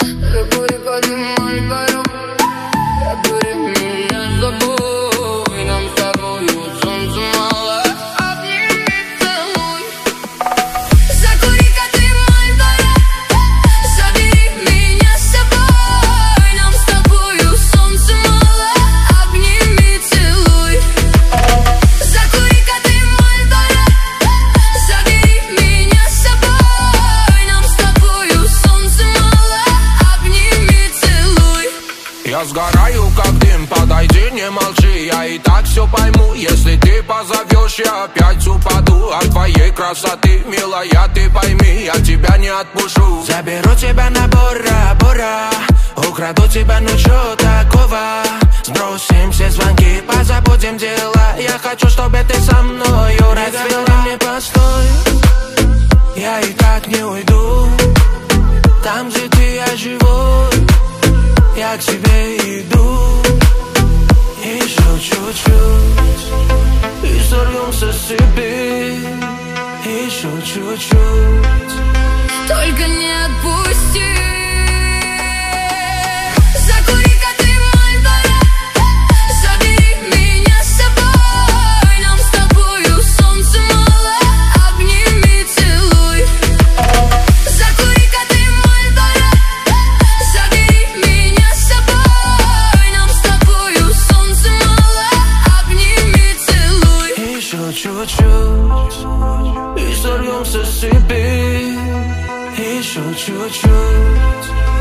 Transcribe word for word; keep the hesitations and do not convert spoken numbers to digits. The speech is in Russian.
Закури, поднимай пару, закури меня с собой. Нам с тобою солнца мало, обними, целуй. Закури-ка ты мой пару, забери меня с собой. Нам с тобою солнца мало, обними, целуй. Закури-ка ты мой пару, забери меня с собой. Нам с тобою солнца мало, обними, целуй. Я сгораю, как дым, подойди, не молчи. Я и так все пойму, если ты позовешь, я опять упаду от твоей красоты, милая, ты пойми, я тебя не отпущу. Заберу тебя на Бора-Бора, украду тебя, ну чё такого? Сбросим все звонки, позабудем дела. Я хочу, чтобы ты со мною расцвела. Не постой, я и так не уйду. Там, где ты, я живу, я к тебе иду. Еще чуть-чуть и сорвемся с цепи. Еще чуть-чуть, Только не отпусти. Закури-ка ты мой пару, забери меня с собой. Нам с тобою солнца мало, обними, целуй. Закури-ка ты мой пару, забери меня с собой. Нам с тобою солнца мало, обними, целуй. еще чуть-чуть и сорвемся с цепи. Еще чуть-чуть.